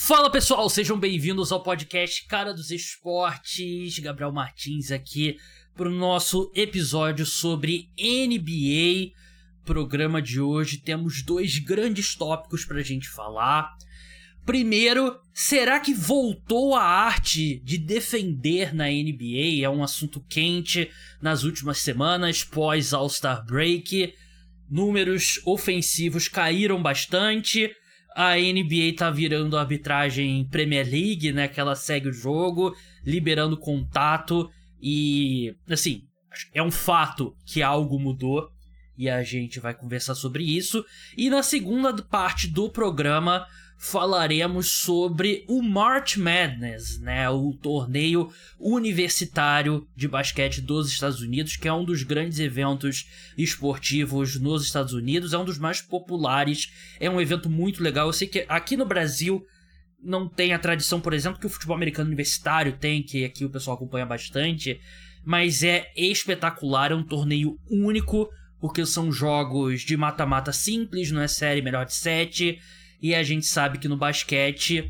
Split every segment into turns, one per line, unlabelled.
Fala pessoal, sejam bem-vindos ao podcast Cara dos Esportes. Gabriel Martins aqui para o nosso episódio sobre NBA. Programa de hoje temos dois grandes tópicos para a gente falar. Primeiro, será que voltou a arte de defender na NBA? É um assunto quente nas últimas semanas, pós All-Star Break. Números ofensivos caíram bastante. A NBA tá virando a arbitragem Premier League, né? Que ela segue o jogo, liberando contato. E, assim, é um fato que algo mudou. E a gente vai conversar sobre isso. E na segunda parte do programa falaremos sobre o March Madness, né? O torneio universitário de basquete dos Estados Unidos, que é um dos grandes eventos esportivos nos Estados Unidos, é um dos mais populares, é um evento muito legal. Eu sei que aqui no Brasil não tem a tradição, por exemplo, que o futebol americano universitário tem, que aqui o pessoal acompanha bastante, mas é espetacular, é um torneio único, porque são jogos de mata-mata simples, não é série melhor de 7. E a gente sabe que no basquete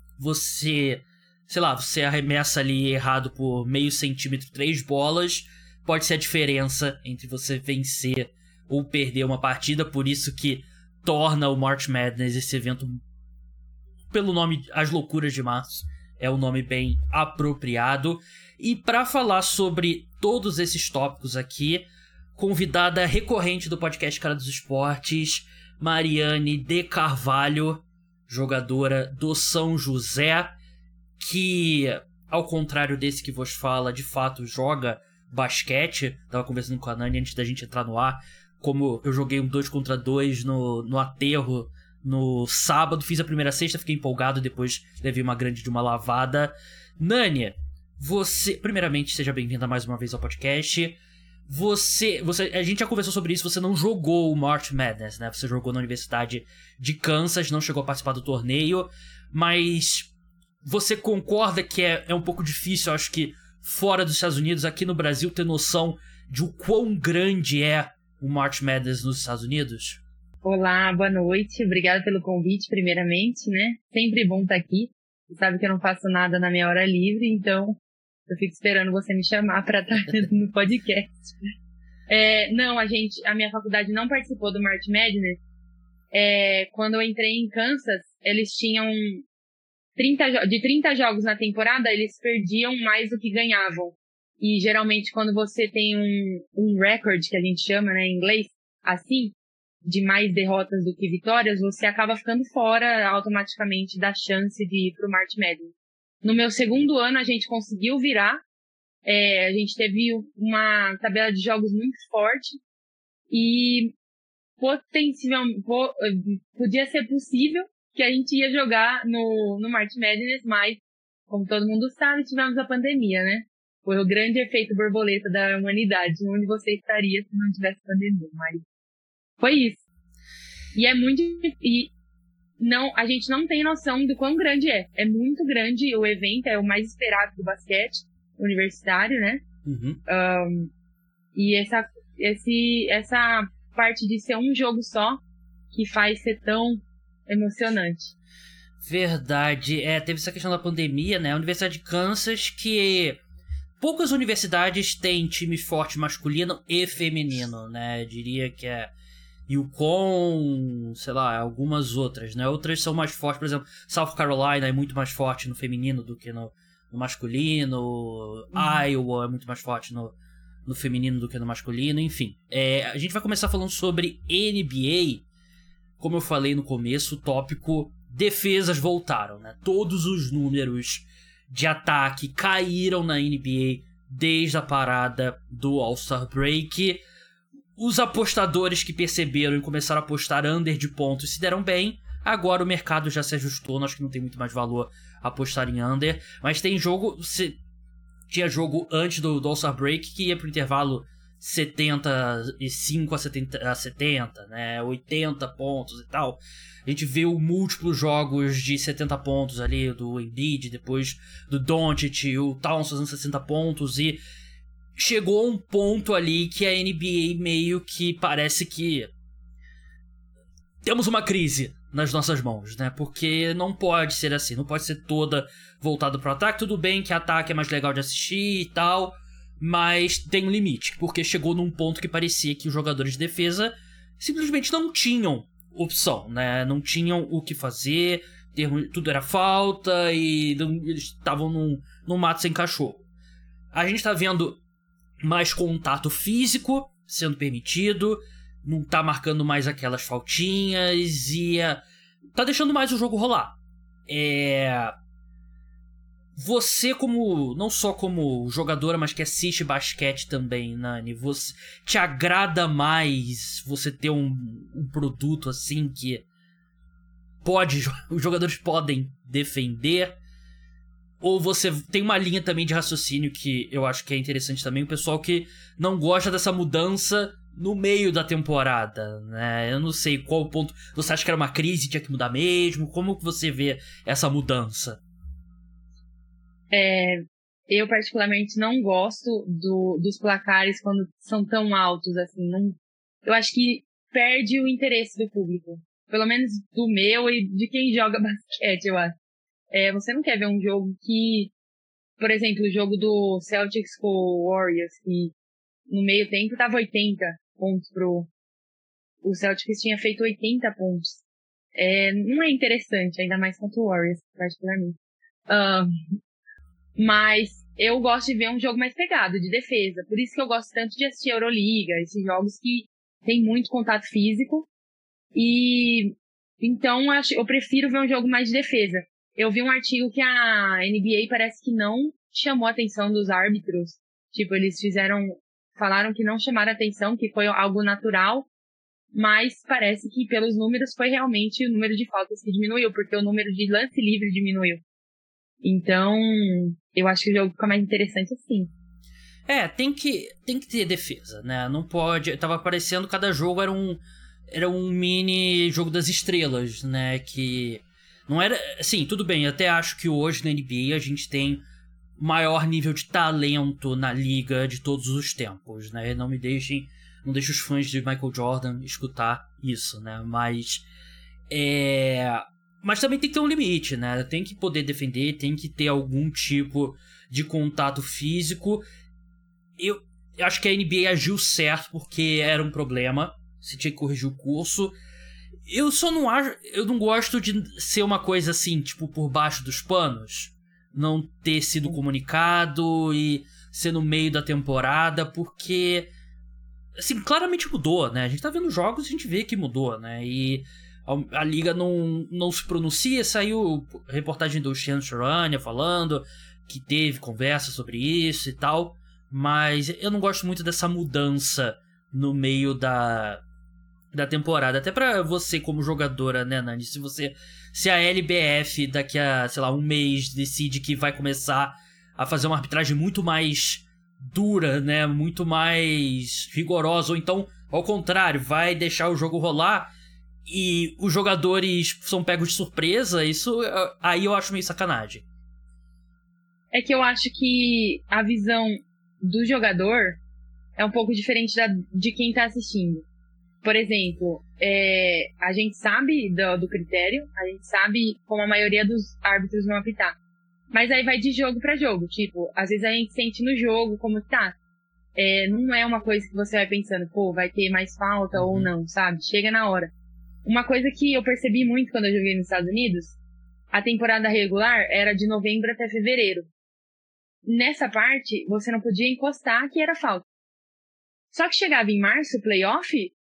você arremessa ali errado por meio centímetro 3 bolas, pode ser a diferença entre você vencer ou perder uma partida, por isso que torna o March Madness esse evento, pelo nome As Loucuras de Março, é um nome bem apropriado. E para falar sobre todos esses tópicos aqui, convidada recorrente do podcast Cara dos Esportes, Mariane de Carvalho, jogadora do São José, que, ao contrário desse que vos fala, de fato joga basquete. Tava conversando com a Nani antes da gente entrar no ar, como eu joguei um 2 contra 2 no aterro no sábado, fiz a primeira cesta, fiquei empolgado, depois levei uma grande de uma lavada. Nani, você, primeiramente, seja bem-vinda mais uma vez ao podcast. A gente já conversou sobre isso, você não jogou o March Madness, né? Você jogou na Universidade de Kansas, não chegou a participar do torneio, mas você concorda que é um pouco difícil, acho que fora dos Estados Unidos, aqui no Brasil, ter noção de o quão grande é o March Madness nos Estados Unidos?
Olá, boa noite, obrigada pelo convite, primeiramente, né? Sempre bom estar aqui, você sabe que eu não faço nada na minha hora livre, então eu fico esperando você me chamar para estar no podcast. Não, a minha faculdade não participou do March Madness. Quando eu entrei em Kansas, eles tinham 30 jogos na temporada, eles perdiam mais do que ganhavam. E geralmente quando você tem um record, que a gente chama, né, em inglês, assim, de mais derrotas do que vitórias, você acaba ficando fora automaticamente da chance de ir pro March Madness. No meu segundo ano, a gente conseguiu virar. A gente teve uma tabela de jogos muito forte. E potencialmente podia ser possível que a gente ia jogar no March Madness, mas, como todo mundo sabe, tivemos a pandemia, né? Foi o grande efeito borboleta da humanidade. Onde você estaria se não tivesse pandemia? Mas foi isso. E é muito... Não, a gente não tem noção do quão grande é. É muito grande o evento, é o mais esperado do basquete universitário, né?
Uhum.
E essa parte de ser um jogo só que faz ser tão emocionante.
Verdade. Teve essa questão da pandemia, né? A Universidade de Kansas, que poucas universidades têm time forte masculino e feminino, né? Eu diria que é UConn, sei lá, algumas outras, né? Outras são mais fortes, por exemplo, South Carolina é muito mais forte no feminino do que no masculino, Iowa é muito mais forte no feminino do que no masculino, enfim. A gente vai começar falando sobre NBA. Como eu falei no começo, o tópico defesas voltaram, né? Todos os números de ataque caíram na NBA desde a parada do All-Star Break. Os apostadores que perceberam e começaram a apostar under de pontos se deram bem. Agora o mercado já se ajustou, acho que não tem muito mais valor apostar em under. Mas tem jogo... Tinha jogo antes do All-Star Break que ia pro intervalo 75 a 70, né? 80 pontos e tal. A gente viu múltiplos jogos de 70 pontos ali, do Embiid, depois do Doncic, o Towns fazendo 60 pontos e... Chegou a um ponto ali que a NBA meio que parece que temos uma crise nas nossas mãos, né? Porque não pode ser assim, não pode ser toda voltada pro ataque. Tudo bem que ataque é mais legal de assistir e tal, mas tem um limite, porque chegou num ponto que parecia que os jogadores de defesa simplesmente não tinham opção, né? Não tinham o que fazer, tudo era falta e eles estavam num mato sem cachorro. A gente tá vendo mais contato físico sendo permitido, não tá marcando mais aquelas faltinhas e tá deixando mais o jogo rolar. Você não só como jogadora, mas que assiste basquete também, Nani, te agrada mais você ter um produto assim que os jogadores podem defender? Ou você tem uma linha também de raciocínio que eu acho que é interessante também, o pessoal que não gosta dessa mudança no meio da temporada, né? Eu não sei qual o ponto. Você acha que era uma crise, tinha que mudar mesmo? Como que você vê essa mudança?
Eu particularmente não gosto dos placares quando são tão altos assim. Eu acho que perde o interesse do público. Pelo menos do meu e de quem joga basquete, eu acho. Você não quer ver um jogo que, por exemplo, o jogo do Celtics com o Warriors, que no meio tempo tava 80 pontos o Celtics tinha feito 80 pontos. Não é interessante, ainda mais contra o Warriors, particularmente. Mas eu gosto de ver um jogo mais pegado, de defesa. Por isso que eu gosto tanto de assistir a Euroliga, esses jogos que tem muito contato físico. E então eu prefiro ver um jogo mais de defesa. Eu vi um artigo que a NBA parece que não chamou a atenção dos árbitros. Tipo, eles falaram que não chamaram a atenção, que foi algo natural, mas parece que pelos números foi realmente o número de faltas que diminuiu, porque o número de lance livre diminuiu. Então, eu acho que o jogo fica mais interessante assim.
Tem que ter defesa, né? Não pode... Tava parecendo cada jogo era um mini jogo das estrelas, né? Que não era... Assim, tudo bem, eu até acho que hoje na NBA a gente tem maior nível de talento na liga de todos os tempos, né? Não deixe os fãs de Michael Jordan escutar isso, né? Mas também tem que ter um limite, né? Tem que poder defender, tem que ter algum tipo de contato físico. Eu acho que a NBA agiu certo porque era um problema. Você tinha que corrigir o curso. Eu não gosto de ser uma coisa assim, tipo, por baixo dos panos. Não ter sido comunicado e ser no meio da temporada, porque, assim, claramente mudou, né? A gente tá vendo jogos e a gente vê que mudou, né? E a liga não se pronuncia. Saiu reportagem do Shams Charania falando que teve conversa sobre isso e tal, mas eu não gosto muito dessa mudança no meio da temporada. Até pra você como jogadora, né, Nani? Se a LBF daqui a, sei lá, um mês decide que vai começar a fazer uma arbitragem muito mais dura, né, muito mais rigorosa, ou então, ao contrário, vai deixar o jogo rolar e os jogadores são pegos de surpresa, isso aí eu acho meio sacanagem.
É que eu acho que a visão do jogador é um pouco diferente de quem tá assistindo. Por exemplo, a gente sabe do critério, a gente sabe como a maioria dos árbitros vão apitar. Mas aí vai de jogo pra jogo. Tipo, às vezes a gente sente no jogo como tá. Não é uma coisa que você vai pensando, pô, vai ter mais falta ou não, sabe? Chega na hora. Uma coisa que eu percebi muito quando eu joguei nos Estados Unidos, a temporada regular era de novembro até fevereiro. Nessa parte, você não podia encostar que era falta. Só que chegava em março, playoff,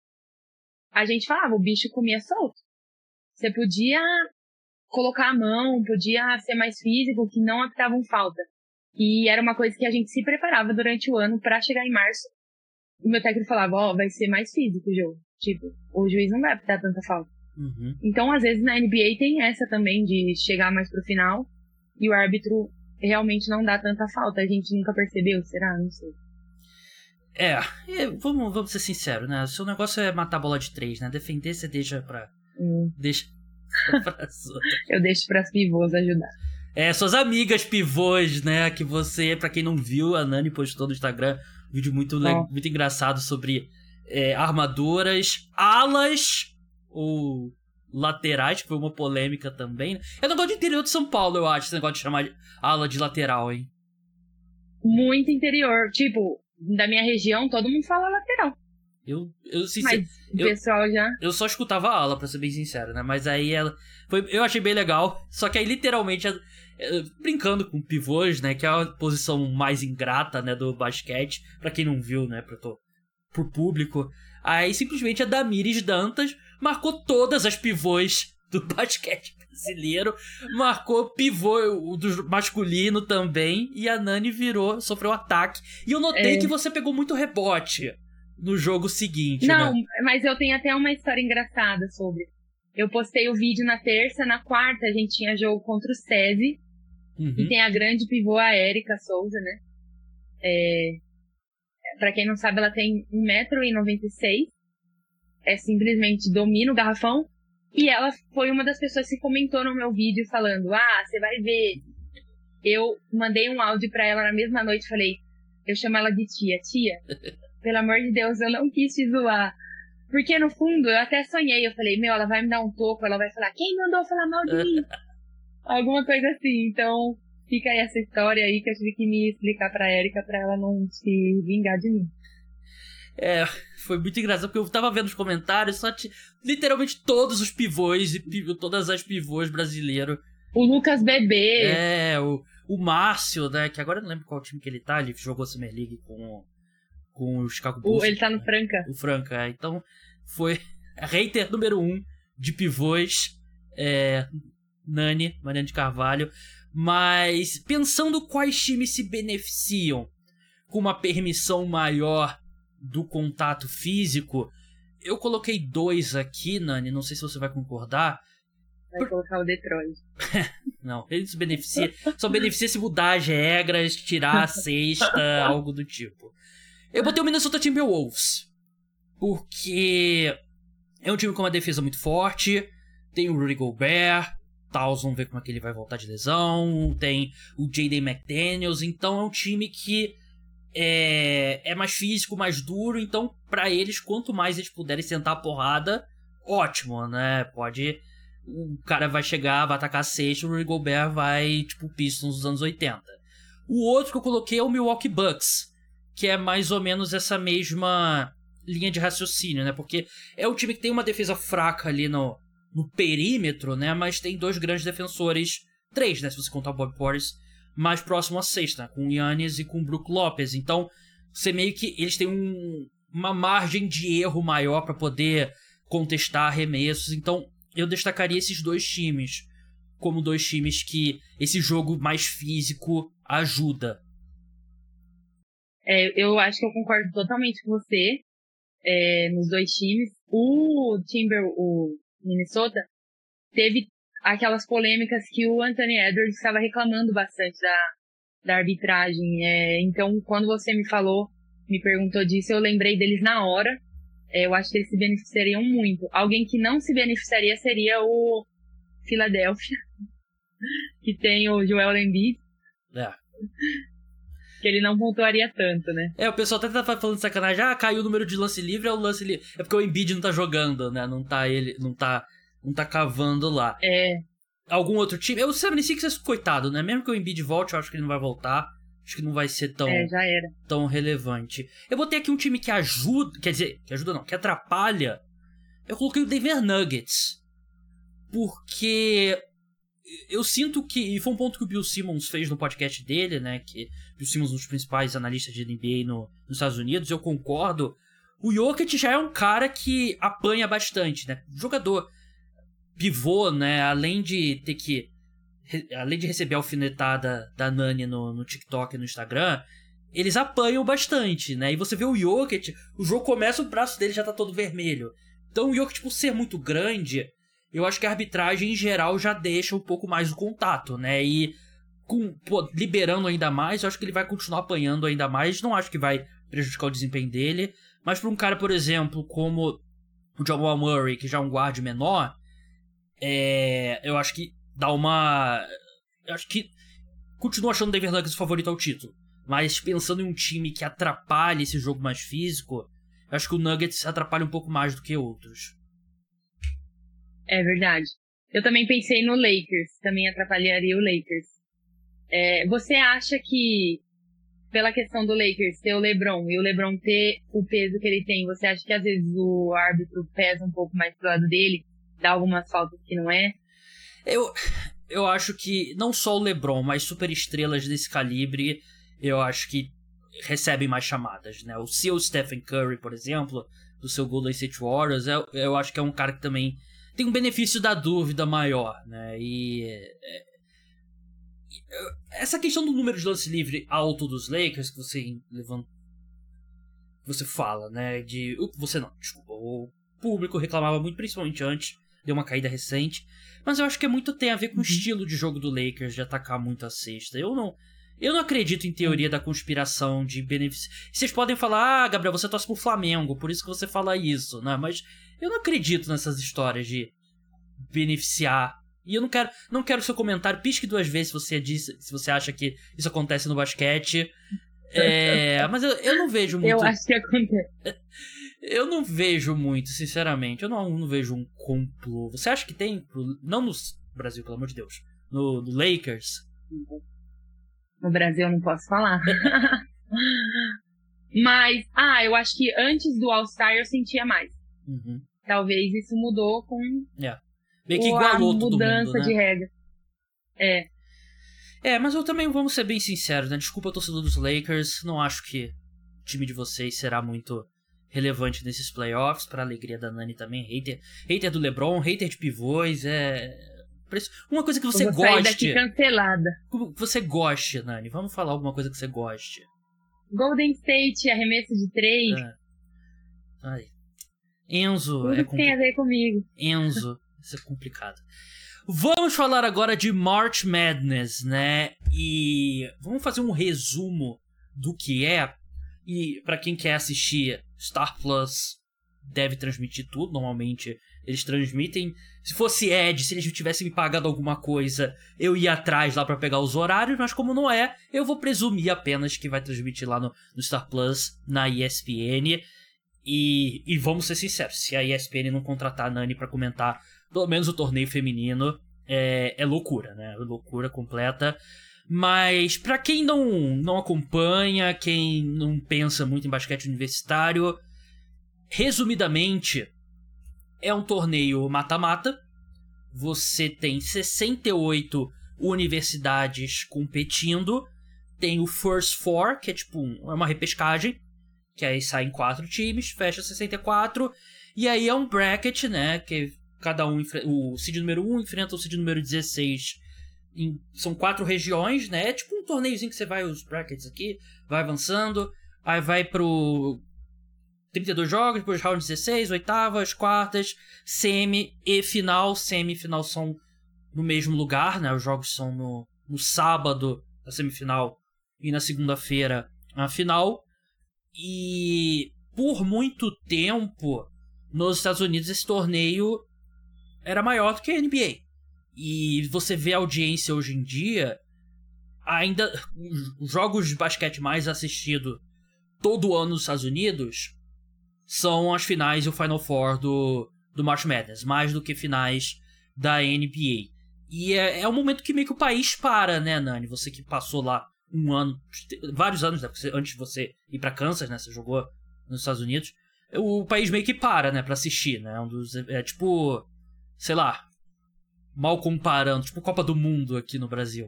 a gente falava, o bicho comia solto. Você podia colocar a mão, podia ser mais físico, que não apitavam falta. E era uma coisa que a gente se preparava durante o ano pra chegar em março. O meu técnico falava, vai ser mais físico o jogo. Tipo, o juiz não vai apitar tanta falta.
Uhum.
Então, às vezes, na NBA tem essa também de chegar mais pro final e o árbitro realmente não dá tanta falta. A gente nunca percebeu, será? Não sei.
Vamos ser sinceros, né? O seu negócio é matar a bola de 3, né? Defender você deixa pra... Deixa pras outras.
Eu deixo pras pivôs ajudar.
Suas amigas pivôs, né? Que você, pra quem não viu, a Nani postou no Instagram um vídeo muito engraçado sobre armaduras, alas ou laterais, que foi uma polêmica também. É um negócio de interior de São Paulo, eu acho, esse negócio de chamar ala de lateral, hein?
Muito interior. Tipo, da minha região, todo mundo fala lateral. Mas o pessoal já...
Eu só escutava a ala, pra ser bem sincero, né? Mas aí eu achei bem legal. Só que aí, literalmente, brincando com pivôs, né? Que é a posição mais ingrata, né? Do basquete. Pra quem não viu, né? Pro público. Aí, simplesmente, a Damires Dantas marcou todas as pivôs do basquete brasileiro. Marcou pivô do masculino também. E a Nani sofreu ataque. E eu notei que você pegou muito rebote no jogo seguinte,
Não,
né?
Mas eu tenho até uma história engraçada sobre. Eu postei o vídeo na terça, na quarta a gente tinha jogo contra o SESI. E tem a grande pivô, a Érica Souza, né? Pra quem não sabe, ela tem 1,96 m. Simplesmente domina o garrafão. E ela foi uma das pessoas que comentou no meu vídeo falando: você vai ver. Eu mandei um áudio pra ela na mesma noite, falei, eu chamo ela de tia. Pelo amor de Deus, eu não quis te zoar. Porque, no fundo, eu até sonhei. Eu falei, ela vai me dar um toco. Ela vai falar, quem mandou falar mal de mim? Alguma coisa assim. Então, fica aí essa história aí que eu tive que me explicar pra Érica pra ela não se vingar de mim.
Foi muito engraçado, porque eu tava vendo os comentários, literalmente todos os pivôs e todas as pivôs brasileiros.
O Lucas Bebê.
O Márcio, né? Que agora eu não lembro qual time que ele tá. Ele jogou Summer League com o Chicago Bulls.
Ele tá no Franca.
O Franca, Então, foi hater número 1 de pivôs. Nani, Mariana de Carvalho. Mas, pensando quais times se beneficiam com uma permissão maior do contato físico, eu coloquei 2 aqui, Nani. Não sei se você vai concordar.
Vai colocar o Detroit.
Não, ele se beneficia. Só beneficia se mudar as regras, tirar a sexta, algo do tipo. Eu botei o Minnesota Timberwolves, porque é um time com uma defesa muito forte, tem o Rudy Gobert, vamos ver como é que ele vai voltar de lesão, tem o Jaden McDaniels, então é um time que é mais físico, mais duro, então pra eles, quanto mais eles puderem sentar a porrada, ótimo, né? O cara vai chegar, vai atacar a sexta, o Rudy Gobert vai, tipo, Pistons dos anos 80. O outro que eu coloquei é o Milwaukee Bucks, que é mais ou menos essa mesma linha de raciocínio, né? Porque é um time que tem uma defesa fraca ali no perímetro, né? Mas tem 2 grandes defensores, 3, né? Se você contar o Bob Portis, mais próximo à sexta, com o Giannis e com o Brook Lopez. Então, você meio que... Eles têm uma margem de erro maior para poder contestar arremessos. Então, eu destacaria esses 2 times como 2 times que esse jogo mais físico ajuda.
Eu acho que eu concordo totalmente com você nos 2 times. O Minnesota, teve aquelas polêmicas que o Anthony Edwards estava reclamando bastante da arbitragem. Então, quando você me perguntou disso, eu lembrei deles na hora. Eu acho que eles se beneficiariam muito. Alguém que não se beneficiaria seria o Philadelphia, que tem o Joel Embiid. Que ele não pontuaria tanto, né?
O pessoal até tá falando de sacanagem. Caiu o número de lance livre, é o lance livre. É porque o Embiid não tá jogando, né? Não tá cavando lá. Algum outro time? O 76ers, coitado, né? Mesmo que o Embiid volte, eu acho que ele não vai voltar. Acho que não vai ser
já era.
tão relevante. Eu botei aqui um time que ajuda... Quer dizer, que ajuda não, que atrapalha. Eu coloquei o Denver Nuggets. Porque... eu sinto que... E foi um ponto que o Bill Simmons fez no podcast dele, né? Que o Bill Simmons é um dos principais analistas de NBA nos Estados Unidos. Eu concordo. O Jokic já é um cara que apanha bastante, né? Jogador pivô, né? Além de receber a alfinetada da Nani no TikTok e no Instagram, eles apanham bastante, né? E você vê o Jokic, o jogo começa, o braço dele já tá todo vermelho. Então o Jokic, por ser muito grande... eu acho que a arbitragem, em geral, já deixa um pouco mais o contato, né? E liberando ainda mais, eu acho que ele vai continuar apanhando ainda mais. Não acho que vai prejudicar o desempenho dele. Mas para um cara, por exemplo, como o Jamal Murray, que já é um guarde menor, eu acho que dá uma... eu acho que continuo achando o Denver Nuggets o favorito ao título. Mas pensando em um time que atrapalha esse jogo mais físico, eu acho que o Nuggets atrapalha um pouco mais do que outros.
É verdade. Eu também pensei no Lakers, também atrapalharia o Lakers. Você acha que, pela questão do Lakers ter o LeBron e o LeBron ter o peso que ele tem, você acha que às vezes o árbitro pesa um pouco mais pro lado dele, dá algumas faltas que não é?
Eu acho que não só o LeBron, mas superestrelas desse calibre, eu acho que recebem mais chamadas, né? O seu Stephen Curry, por exemplo, do seu Golden State Warriors, eu acho que é um cara que também tem um benefício da dúvida maior, né? Essa questão do número de lance livre alto dos Lakers que você fala, né? Você não, desculpa. O público reclamava muito, principalmente antes. Deu uma caída recente. Mas eu acho que tem a ver com o estilo de jogo do Lakers de atacar muito a cesta. Eu não acredito em teoria da conspiração de benefício. Vocês podem falar, Gabriel, você torce pro Flamengo, por isso que você fala isso, né? Mas eu não acredito nessas histórias de beneficiar. E eu não quero seu comentário. Pisque 2 vezes se você acha que isso acontece no basquete. Mas eu não vejo muito.
Eu acho que acontece.
Eu não vejo muito, sinceramente. Eu não vejo um complô. Você acha que tem? Não no Brasil, pelo amor de Deus. No Lakers?
No Brasil eu não posso falar. Mas, eu acho que antes do All-Star eu sentia mais.
Uhum.
Talvez isso mudou com
meio que igualou todo mundo, né?
Mudança de regra.
Mas eu também, vamos ser bem sinceros, né? Desculpa, torcedor dos Lakers. Não acho que o time de vocês será muito relevante nesses playoffs, pra alegria da Nani também. Hater do LeBron, hater de pivôs, uma coisa que você goste.
Sair daqui cancelada.
Você goste, Nani. Vamos falar alguma coisa que você goste.
Golden State, arremesso de 3.
Ai. Enzo.
Tudo que tem a ver comigo.
Enzo, isso é complicado. Vamos falar agora de March Madness, né? E vamos fazer um resumo do que é. E pra quem quer assistir, Star Plus deve transmitir tudo. Normalmente eles transmitem. Se fosse Ed, se eles tivessem me pagado alguma coisa, eu ia atrás lá pra pegar os horários. Mas como não é, eu vou presumir apenas que vai transmitir lá no Star Plus, na ESPN. E vamos ser sinceros, se a ESPN não contratar a Nani pra comentar pelo menos o torneio feminino, é loucura, né? Loucura completa. Mas pra quem não acompanha, quem não pensa muito em basquete universitário, resumidamente, é um torneio mata-mata. Você tem 68 universidades competindo. Tem o First Four, que é tipo uma repescagem, que aí saem 4 times, fecha 64. E aí é um bracket, né? Que cada um, o seed número 1 enfrenta o seed número 16. São 4 regiões, né? É tipo um torneiozinho que você vai, os brackets aqui, vai avançando. Aí vai pro 32 jogos, depois round 16, oitavas, quartas, semi e final. Semifinal são no mesmo lugar, né? Os jogos são no sábado, a semifinal, e na segunda-feira, a final. E por muito tempo, nos Estados Unidos, esse torneio era maior do que a NBA. E você vê a audiência hoje em dia, ainda os jogos de basquete mais assistidos todo ano nos Estados Unidos são as finais e o Final Four do March Madness, mais do que finais da NBA. E é um momento que meio que o país para, né, Nani? Você que passou lá um ano, vários anos, né? Antes de você ir pra Kansas, né? Você jogou nos Estados Unidos. O país meio que para, né? Pra assistir, né? É tipo, sei lá, mal comparando, tipo Copa do Mundo aqui no Brasil.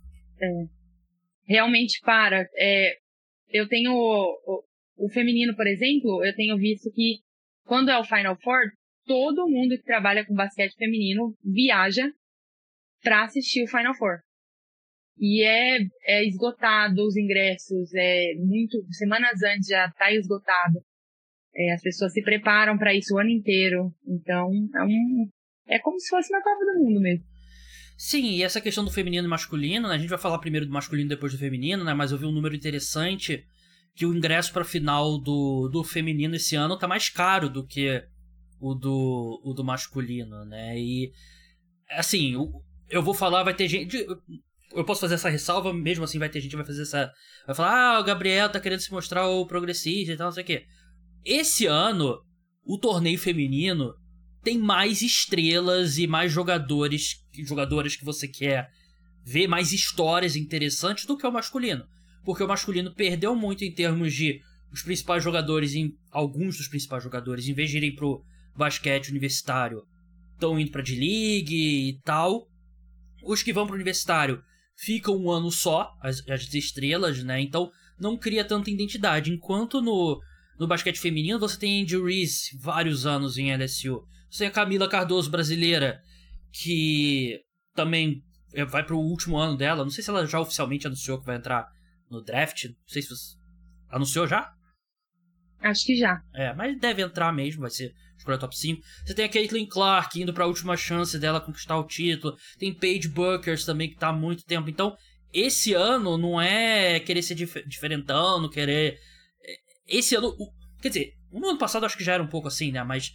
Realmente para. Eu tenho o feminino, por exemplo, eu tenho visto que quando é o Final Four, todo mundo que trabalha com basquete feminino viaja pra assistir o Final Four. E é esgotado os ingressos, semanas antes já tá esgotado. As pessoas se preparam para isso o ano inteiro. Então, é como se fosse uma Copa do Mundo mesmo.
Sim, e essa questão do feminino e masculino, né? A gente vai falar primeiro do masculino, depois do feminino, né? Mas eu vi um número interessante que o ingresso para a final do feminino esse ano tá mais caro do que o do masculino, né? E, assim, eu vou falar, vai ter gente... Eu posso fazer essa ressalva, mesmo assim vai ter gente que vai fazer essa... Vai falar, o Gabriel tá querendo se mostrar o progressista e tal, não sei o quê. Esse ano, o torneio feminino tem mais estrelas e mais jogadoras que você quer ver, mais histórias interessantes do que o masculino. Porque o masculino perdeu muito em termos de alguns dos principais jogadores, em vez de irem pro basquete universitário, estão indo pra D-League e tal. Os que vão pro universitário ficam um ano só, as estrelas, né? Então não cria tanta identidade. Enquanto no basquete feminino você tem Angel Reese, vários anos em LSU. Você tem a Camila Cardoso, brasileira, que também vai pro último ano dela. Não sei se ela já oficialmente anunciou que vai entrar no draft. Não sei se você... Anunciou já?
Acho que já.
Mas deve entrar mesmo, vai ser escolha top 5. Você tem a Caitlin Clark indo pra última chance dela conquistar o título. Tem Paige Bueckers também, que tá há muito tempo. Então, esse ano não é querer ser diferentão, não querer... Esse ano... Quer dizer, no ano passado acho que já era um pouco assim, né? Mas...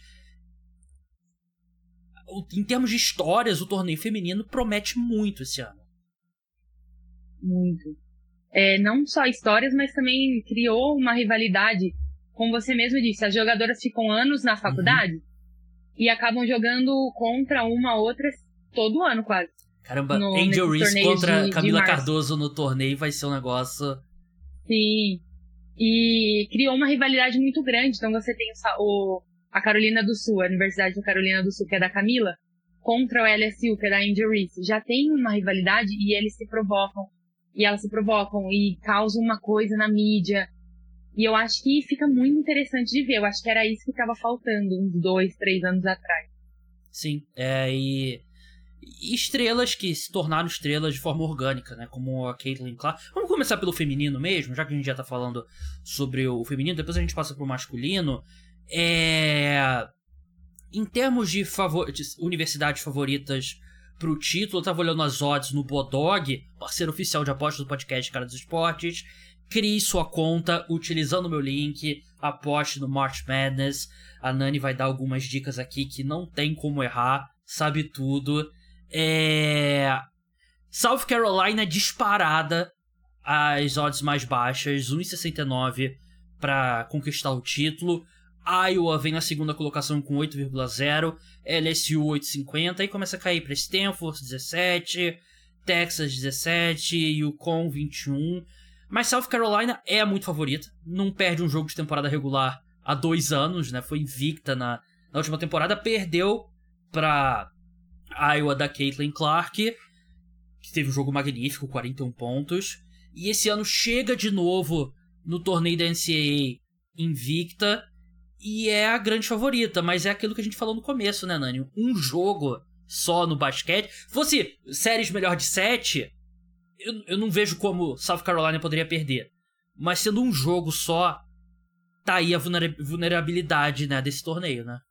Em termos de histórias, o torneio feminino promete muito esse ano.
Muito. Não só histórias, mas também criou uma rivalidade. Como você mesmo disse, as jogadoras ficam anos na faculdade e acabam jogando contra uma outra todo ano, quase.
Caramba, Angel Reese contra Camila Cardoso no torneio vai ser um negócio...
Sim. E criou uma rivalidade muito grande. Então você tem a Carolina do Sul, a Universidade da Carolina do Sul, que é da Camila, contra o LSU, que é da Angel Reese. Já tem uma rivalidade e eles se provocam. E elas se provocam e causam uma coisa na mídia. E eu acho que fica muito interessante de ver. Eu acho que era isso que estava faltando uns 2, 3 anos atrás.
Sim, e estrelas que se tornaram estrelas de forma orgânica, né? Como a Caitlin Clark. Vamos começar pelo feminino mesmo, já que a gente já tá falando sobre o feminino. Depois a gente passa pro masculino. Em termos de universidades favoritas pro título, eu tava olhando as odds no Bodog, parceiro oficial de apostas do podcast Cara dos Esportes. Crie sua conta utilizando o meu link, aposte no March Madness. A Nani vai dar algumas dicas aqui que não tem como errar, sabe tudo. South Carolina disparada, as odds mais baixas, 1,69 para conquistar o título. Iowa vem na segunda colocação com 8,0, LSU 8,50, aí começa a cair para Stanford 17, Texas 17, Yukon 21. Mas South Carolina é muito favorita, não perde um jogo de temporada regular há 2 anos, né? Foi invicta na última temporada, perdeu para Iowa da Caitlin Clark, que teve um jogo magnífico, 41 pontos, e esse ano chega de novo no torneio da NCAA invicta, e é a grande favorita, mas é aquilo que a gente falou no começo, né, Nani? Um jogo só no basquete. Se fosse séries melhor de 7, eu não vejo como South Carolina poderia perder. Mas sendo um jogo só, tá aí a vulnerabilidade, né, desse torneio, né?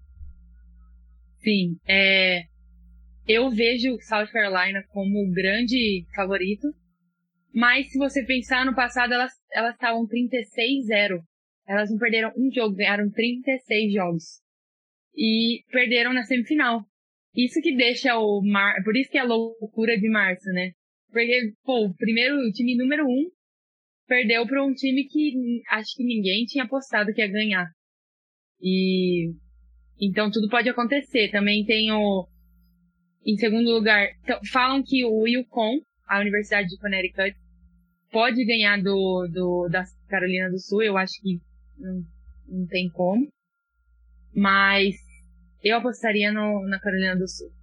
Sim, eu vejo South Carolina como o grande favorito, mas se você pensar no passado, elas estavam 36-0. Elas não perderam um jogo, ganharam 36 jogos. E perderam na semifinal. Isso que deixa por isso que é a loucura de março, né? Porque, o time número 1 perdeu para um time que acho que ninguém tinha apostado que ia ganhar. E então tudo pode acontecer. Também tem em segundo lugar, falam que o Yukon, a Universidade de Connecticut, pode ganhar da Carolina do Sul. Eu acho que não tem como. Mas eu apostaria na Carolina do Sul.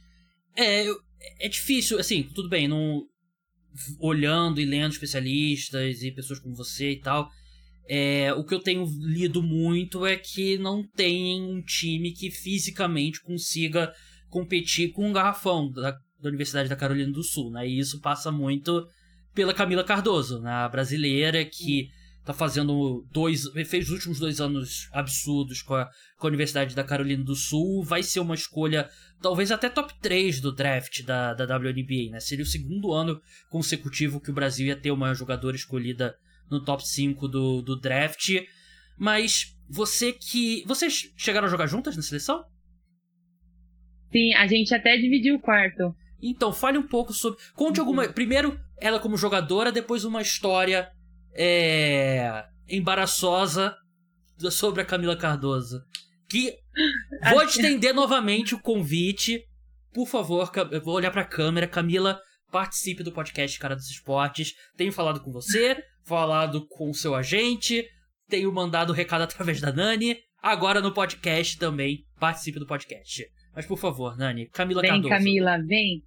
É difícil, assim, tudo bem, não, olhando e lendo especialistas e pessoas como você e tal, o que eu tenho lido muito é que não tem um time que fisicamente consiga competir com um garrafão da Universidade da Carolina do Sul, né? E isso passa muito pela Camila Cardoso, né? A brasileira que tá fazendo fez os últimos 2 anos absurdos com a Universidade da Carolina do Sul, vai ser uma escolha talvez até top 3 do draft da WNBA, né? Seria o segundo ano consecutivo que o Brasil ia ter uma jogadora escolhida no top 5 do draft. Mas vocês chegaram a jogar juntas na seleção?
Sim, a gente até dividiu o quarto.
Então, fale um pouco sobre... Conte alguma... Primeiro, ela como jogadora, depois uma história embaraçosa sobre a Camila Cardoso. Que Vou estender novamente o convite. Por favor, eu vou olhar pra câmera. Camila, participe do podcast Cara dos Esportes. Tenho falado com você, falado com o seu agente, tenho mandado recado através da Nani. Agora no podcast também, participe do podcast. Mas por favor, Nani, Camila Cardoso.
Vem, Camila, vem.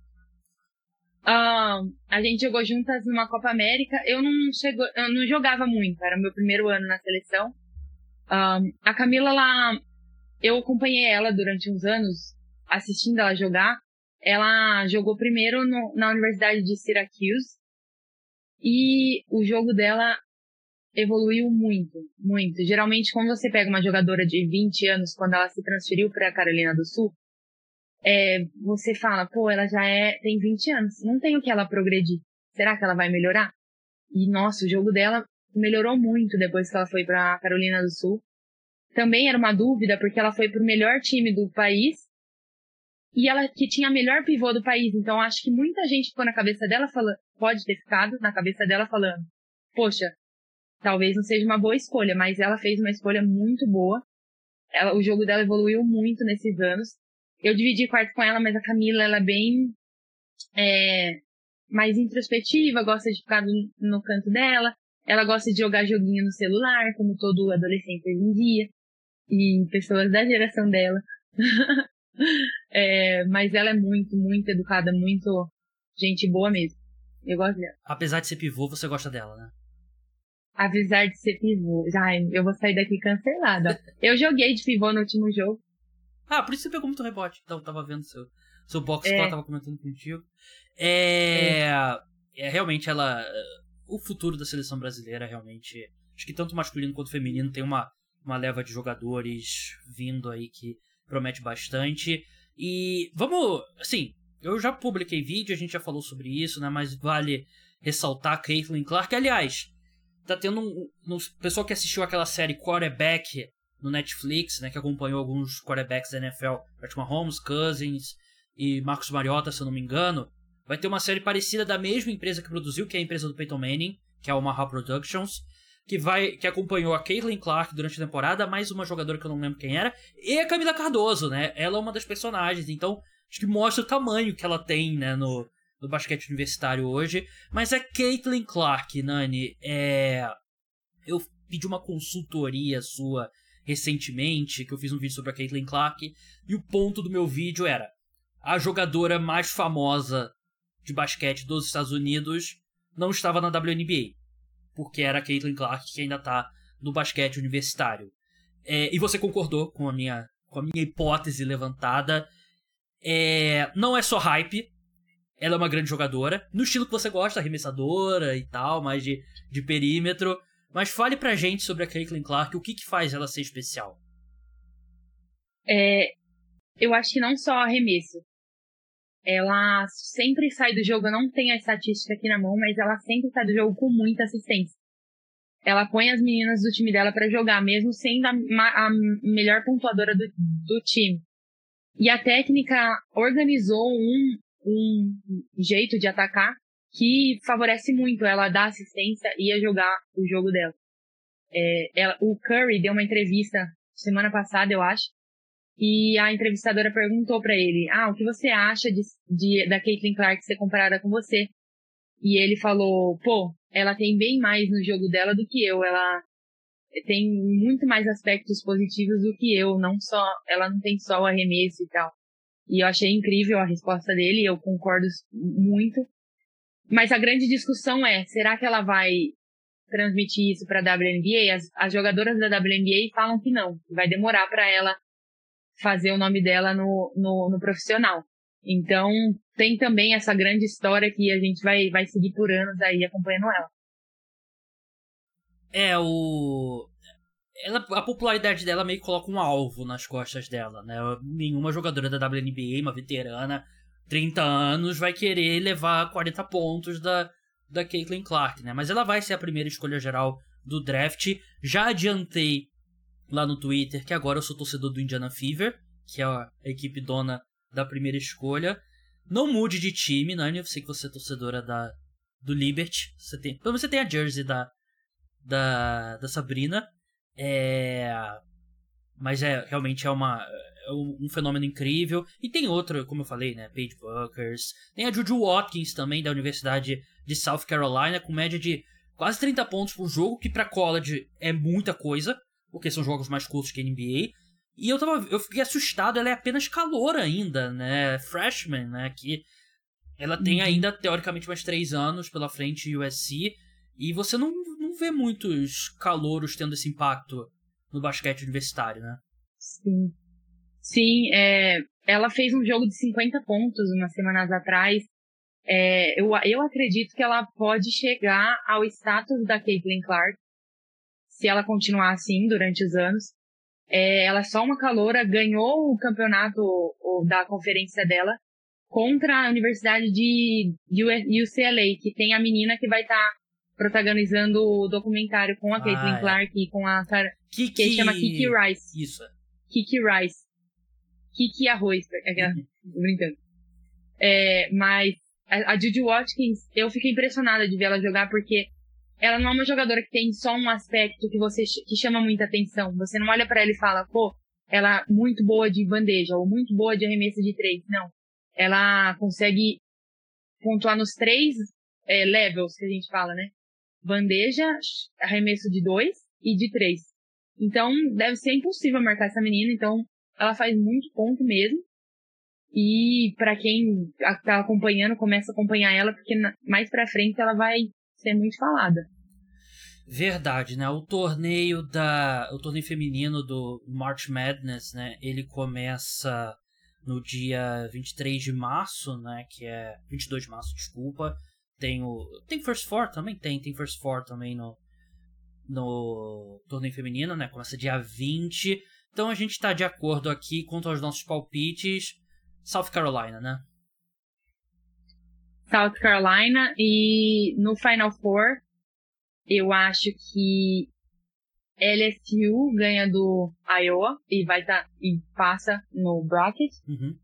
A gente jogou juntas numa Copa América. Eu não jogava muito, era meu primeiro ano na seleção. A Camila, eu acompanhei ela durante uns anos, assistindo ela jogar. Ela jogou primeiro na Universidade de Syracuse e o jogo dela evoluiu muito, muito. Geralmente, quando você pega uma jogadora de 20 anos, quando ela se transferiu para a Carolina do Sul, você fala, pô, ela já tem 20 anos, não tem o que ela progredir. Será que ela vai melhorar? E, nossa, o jogo dela melhorou muito depois que ela foi para a Carolina do Sul. Também era uma dúvida, porque ela foi pro melhor time do país e ela que tinha a melhor pivô do país. Então, acho que muita gente ficou na cabeça dela pode ter ficado na cabeça dela falando, poxa, talvez não seja uma boa escolha, mas ela fez uma escolha muito boa. O jogo dela evoluiu muito nesses anos. Eu dividi quarto com ela, mas a Camila, ela é bem mais introspectiva, gosta de ficar no canto dela. Ela gosta de jogar joguinho no celular, como todo adolescente hoje em dia. E pessoas da geração dela. Mas ela é muito, muito educada, muito gente boa mesmo. Eu gosto dela.
Apesar de ser pivô, você gosta dela, né?
Apesar de ser pivô. Eu vou sair daqui cancelada. Eu joguei de pivô no último jogo.
Por isso você pegou muito rebote. Então, tava vendo seu box score, tava comentando contigo. Realmente, ela... O futuro da seleção brasileira, realmente... Acho que tanto masculino quanto feminino tem uma leva de jogadores vindo aí que promete bastante. E vamos... Assim, eu já publiquei vídeo, a gente já falou sobre isso, né? Mas vale ressaltar a Caitlin Clark. Aliás, tá tendo um pessoal que assistiu aquela série Quarterback no Netflix, né, que acompanhou alguns quarterbacks da NFL, Patrick Mahomes, Cousins e Marcus Mariota, se eu não me engano, vai ter uma série parecida da mesma empresa que produziu, que é a empresa do Peyton Manning, que é a Omaha Productions, que acompanhou a Caitlin Clark durante a temporada, mais uma jogadora que eu não lembro quem era, e a Camila Cardoso, né? Ela é uma das personagens, então acho que mostra o tamanho que ela tem, né, no basquete universitário hoje. Mas a Caitlin Clark, Nani, eu pedi uma consultoria sua recentemente, que eu fiz um vídeo sobre a Caitlin Clark, e o ponto do meu vídeo era: a jogadora mais famosa de basquete dos Estados Unidos não estava na WNBA, porque era a Caitlin Clark que ainda está no basquete universitário. E você concordou com a minha hipótese levantada. Não é só hype, ela é uma grande jogadora, no estilo que você gosta, arremessadora e tal, mais de perímetro. Mas fale pra gente sobre a Caitlin Clark, o que faz ela ser especial?
Eu acho que não só arremesso. Ela sempre sai do jogo, eu não tenho a estatística aqui na mão, mas ela sempre sai do jogo com muita assistência. Ela põe as meninas do time dela pra jogar, mesmo sendo a melhor pontuadora do time. E a técnica organizou um jeito de atacar que favorece muito ela dar assistência e a jogar o jogo dela. O Curry deu uma entrevista semana passada, eu acho, e a entrevistadora perguntou pra ele, o que você acha da Caitlin Clark ser comparada com você? E ele falou, ela tem bem mais no jogo dela do que eu, ela tem muito mais aspectos positivos do que eu, ela não tem só o arremesso e tal. E eu achei incrível a resposta dele, eu concordo muito. Mas a grande discussão será que ela vai transmitir isso para a WNBA? As jogadoras da WNBA falam que não, que vai demorar para ela fazer o nome dela no profissional. Então, tem também essa grande história que a gente vai seguir por anos aí acompanhando ela.
A popularidade dela meio que coloca um alvo nas costas dela, né? Nenhuma jogadora da WNBA, uma veterana, 30 anos, vai querer levar 40 pontos da Caitlin Clark, né? Mas ela vai ser a primeira escolha geral do draft. Já adiantei lá no Twitter que agora eu sou torcedor do Indiana Fever, que é a equipe dona da primeira escolha. Não mude de time, Nani, eu sei que você é torcedora do Liberty. Você tem a jersey da Sabrina. Mas realmente é um fenômeno incrível. E tem outro, como eu falei, né? Paige Buckers. Tem a Juju Watkins também, da Universidade de South Carolina, com média de quase 30 pontos por jogo, que pra college é muita coisa, porque são jogos mais curtos que a NBA. E eu fiquei assustado, ela é apenas caloura ainda, né? Freshman, né? Que ela tem ainda, teoricamente, mais 3 anos pela frente em USC. E você não vê muitos calouros tendo esse impacto no basquete universitário, né?
Sim. Sim, ela fez um jogo de 50 pontos umas semanas atrás. Eu acredito que ela pode chegar ao status da Caitlin Clark, se ela continuar assim durante os anos. Ela é só uma caloura, ganhou o campeonato da conferência dela contra a Universidade de UCLA, que tem a menina que vai estar protagonizando o documentário com a Caitlin Clark e com a cara que chama Kiki Rice.
Isso.
Kiki Rice. Kiki Arroz, brincando. Mas a Juju Watkins, eu fico impressionada de ver ela jogar, porque ela não é uma jogadora que tem só um aspecto que chama muita atenção. Você não olha pra ela e fala, pô, ela é muito boa de bandeja, ou muito boa de arremesso de 3. Não. Ela consegue pontuar nos 3 levels que a gente fala, né? Bandeja, arremesso de 2 e de 3. Então, deve ser impossível marcar essa menina. Então, ela faz muito ponto mesmo. E pra quem tá acompanhando, começa a acompanhar ela, porque mais pra frente ela vai ser muito falada.
Verdade, né? O torneio feminino do March Madness, né? Ele começa no dia 23 de março, né? Que é 22 de março, desculpa. Tem First Four também? Tem First Four também no torneio feminino, né? Começa dia 20. Então a gente tá de acordo aqui quanto aos nossos palpites. South Carolina, né?
South Carolina, e no Final Four eu acho que LSU ganha do Iowa e passa no bracket.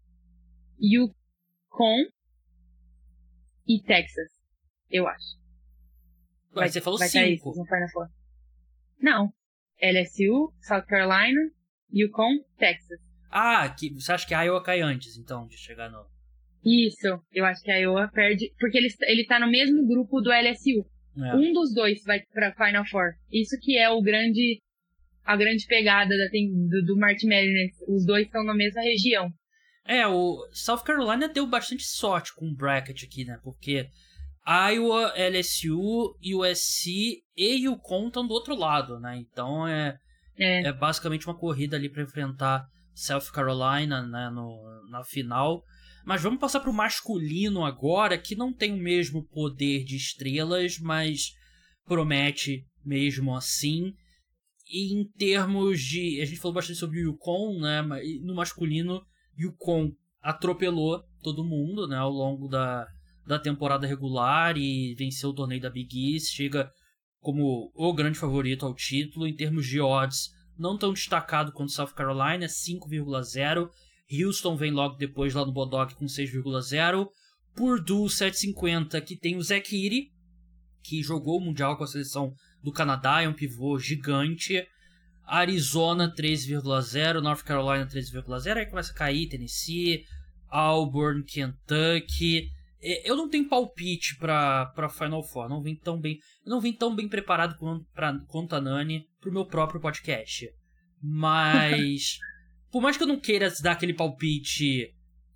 UConn e Texas, eu acho.
Você falou 5.
No Final Four. Não. LSU, South Carolina, UConn, Texas.
Você acha que a Iowa cai antes, então, de chegar no...
Isso, eu acho que a Iowa perde, porque ele tá no mesmo grupo do LSU. Um dos dois vai pra Final Four. Isso que é a grande pegada do March Madness. Os dois estão na mesma região.
O South Carolina deu bastante sorte com o bracket aqui, né? Porque Iowa, LSU, USC e UConn estão do outro lado, né? Então é basicamente uma corrida ali para enfrentar South Carolina, né, na final. Mas vamos passar para o masculino agora, que não tem o mesmo poder de estrelas, mas promete mesmo assim. E em termos de... A gente falou bastante sobre o UConn, né? Mas no masculino, o UConn atropelou todo mundo, né, ao longo da temporada regular e venceu o torneio da Big East. Chega como o grande favorito ao título. Em termos de odds, não tão destacado quanto South Carolina, 5,0. Houston vem logo depois lá no Bodog com 6,0. Purdue 7,50, que tem o Zach Edey, que jogou o Mundial com a seleção do Canadá, é um pivô gigante. Arizona 13,0, North Carolina 13,0, aí começa a cair Tennessee, Auburn, Kentucky. Eu não tenho palpite para Final Four, não vim tão bem preparado quanto a Nani pro meu próprio podcast. Mas por mais que eu não queira dar aquele palpite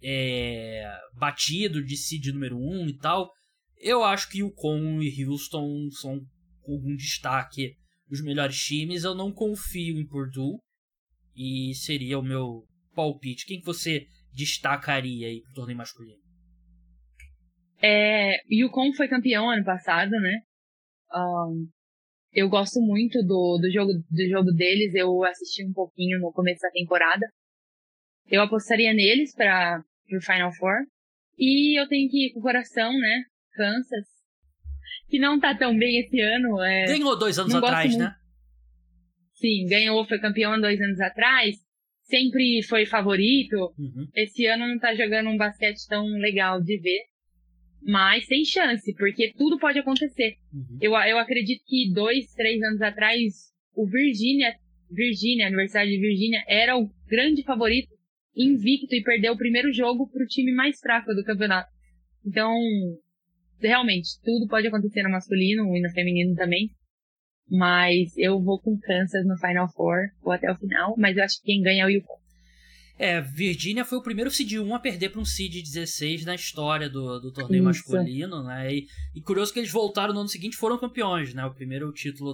batido de seed número 1 e tal, eu acho que o UConn e Houston são com algum destaque os melhores times. Eu não confio em Purdue e seria o meu palpite. Quem que você destacaria aí pro torneio masculino?
O UConn foi campeão ano passado, né? Eu gosto muito do jogo deles. Eu assisti um pouquinho no começo da temporada. Eu apostaria neles pro Final Four. E eu tenho que ir com o coração, né? Kansas, que não tá tão bem esse ano.
Ganhou 2 anos atrás, né?
Sim, ganhou, foi campeão há 2 anos atrás. Sempre foi favorito. Esse ano não tá jogando um basquete tão legal de ver. Mas tem chance, porque tudo pode acontecer. Eu acredito que 2, 3 anos atrás, o Virginia Virgínia, a Universidade de Virgínia, era o grande favorito, invicto, e perdeu o primeiro jogo pro time mais fraco do campeonato. Então, realmente, tudo pode acontecer no masculino e no feminino também. Mas eu vou com Kansas no Final Four, vou até o final, mas eu acho que quem ganha é o UConn.
Virgínia foi o primeiro seed 1 a perder para um seed 16 na história do torneio masculino, né? E curioso que eles voltaram no ano seguinte e foram campeões, né? O primeiro título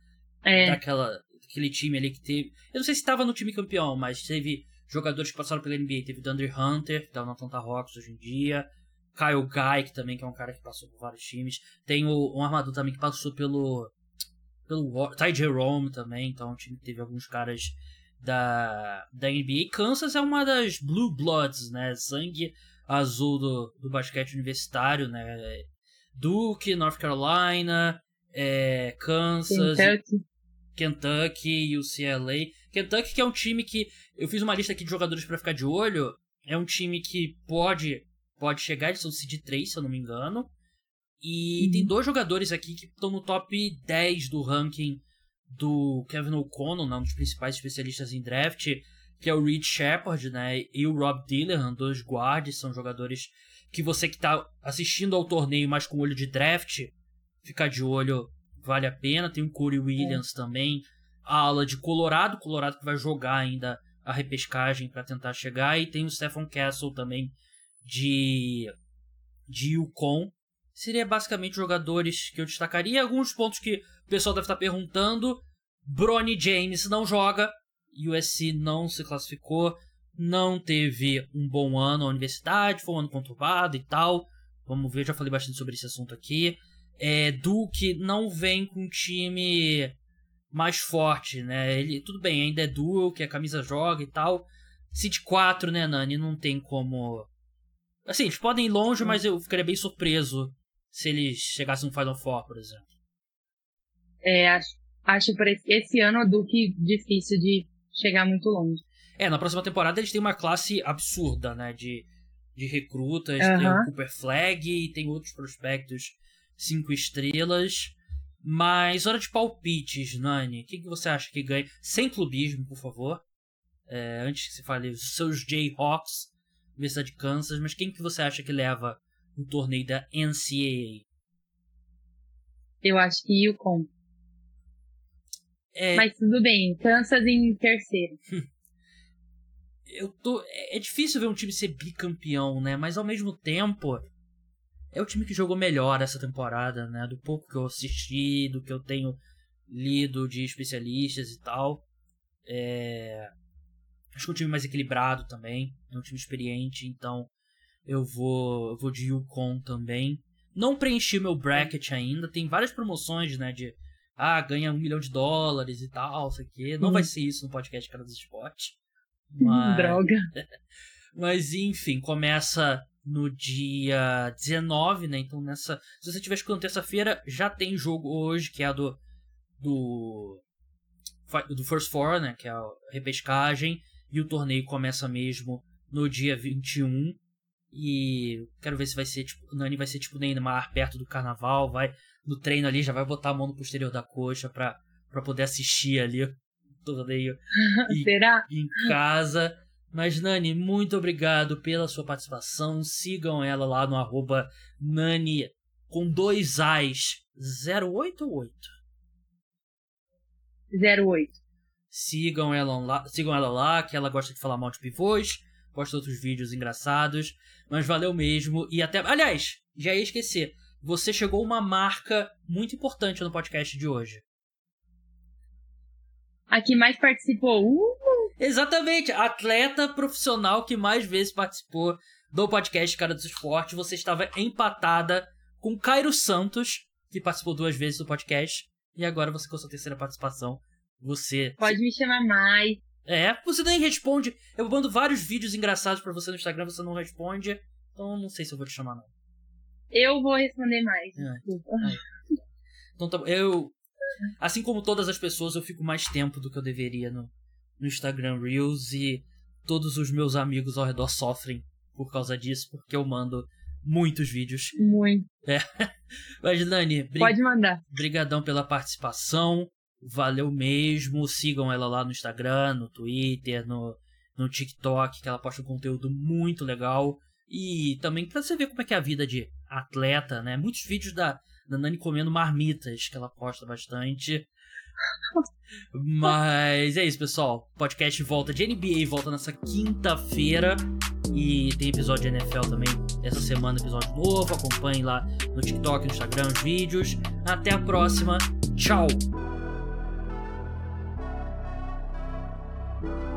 daquele time ali que teve... Eu não sei se estava no time campeão, mas teve jogadores que passaram pela NBA. Teve o DeAndre Hunter, que tá no Atlanta Hawks hoje em dia. Kyle Guy, que também que é um cara que passou por vários times. Tem um armador também que passou pelo Ty Jerome também. Então, um time que teve alguns caras da NBA. Kansas é uma das Blue Bloods, né? Sangue azul do basquete universitário, né? Duke, North Carolina, Kansas, Kentucky e UCLA. Kentucky, que é um time que eu fiz uma lista aqui de jogadores para ficar de olho. É um time que pode chegar, eles são seed 3, se eu não me engano. E tem dois jogadores aqui que estão no top 10 do ranking do Kevin O'Connell, né, um dos principais especialistas em draft, que é o Reed Sheppard, né, e o Rob Dillon, dois guards, são jogadores que você que está assistindo ao torneio, mas com olho de draft, ficar de olho vale a pena. Tem o Corey Williams também, a ala de Colorado que vai jogar ainda a repescagem para tentar chegar, e tem o Stephen Castle também de UConn. Seria basicamente jogadores que eu destacaria. Alguns pontos que o pessoal deve estar perguntando. Bronny James não joga. USC não se classificou. Não teve um bom ano na universidade. Foi um ano conturbado e tal. Vamos ver, já falei bastante sobre esse assunto aqui. Duke não vem com um time mais forte, né? Ele, tudo bem, ainda é Duke, a camisa joga e tal. Seed 4, né, Nani? Não tem como... Assim, eles podem ir longe, mas eu ficaria bem surpreso se eles chegassem no Final Four, por exemplo.
Acho por esse ano o Duke difícil de chegar muito longe.
Na próxima temporada eles têm uma classe absurda, né, de recrutas. Tem o Cooper Flag e tem outros prospectos 5 estrelas. Mas hora de palpites, Nani. Quem que você acha que ganha? Sem clubismo, por favor. Antes que você fale os seus Jayhawks, Universidade de Kansas, mas quem que você acha que leva o torneio da NCAA?
Eu acho que UConn. Mas tudo bem, Kansas em terceiro.
É difícil ver um time ser bicampeão, né? Mas ao mesmo tempo, é o time que jogou melhor essa temporada, né? Do pouco que eu assisti, do que eu tenho lido de especialistas e tal. Acho que é um time mais equilibrado também. É um time experiente, então eu vou de UConn também. Não preenchi meu bracket ainda. Tem várias promoções, né? De ganha $1 milhão e tal, isso aqui. Não vai ser isso no podcast Cara dos Esportes. Mas...
Droga.
Mas enfim, começa no dia 19, né? Então se você estiver escutando terça-feira, já tem jogo hoje, que é do First Four, né? Que é a repescagem. E o torneio começa mesmo no dia 21. E quero ver se vai ser, tipo, o Nani vai ser tipo Neymar perto do carnaval, vai no treino ali, já vai botar a mão no posterior da coxa pra poder assistir ali o torneio
Será?
em casa. Mas Nani, muito obrigado pela sua participação. Sigam ela lá no @Nani com 2 As 08 ou 8?
08.
Sigam ela lá, que ela gosta de falar mal de pivôs, gosta de outros vídeos engraçados, mas valeu mesmo. E até... Aliás, já ia esquecer, você chegou a uma marca muito importante no podcast de hoje.
A que mais participou.
Exatamente, atleta profissional que mais vezes participou do podcast Cara dos Esportes. Você estava empatada com Cairo Santos, que participou 2 vezes do podcast, e agora você com a sua terceira participação.
Pode me chamar mais.
Você nem responde. Eu mando vários vídeos engraçados pra você no Instagram, você não responde. Então não sei se eu vou te chamar, não.
Eu vou responder mais.
Então tá bom. Assim como todas as pessoas, eu fico mais tempo do que eu deveria no Instagram Reels, e todos os meus amigos ao redor sofrem por causa disso, porque eu mando muitos vídeos.
Muito.
Mas, Nani,
pode mandar.
Brigadão pela participação. Valeu mesmo. Sigam ela lá no Instagram, no Twitter, no TikTok, que ela posta um conteúdo muito legal. E também pra você ver como é que é a vida de atleta, né? Muitos vídeos da Nani comendo marmitas, que ela posta bastante. Mas é isso, pessoal. O podcast volta de NBA, volta nessa quinta-feira. E tem episódio de NFL também essa semana, episódio novo. Acompanhe lá no TikTok, no Instagram, os vídeos. Até a próxima. Tchau!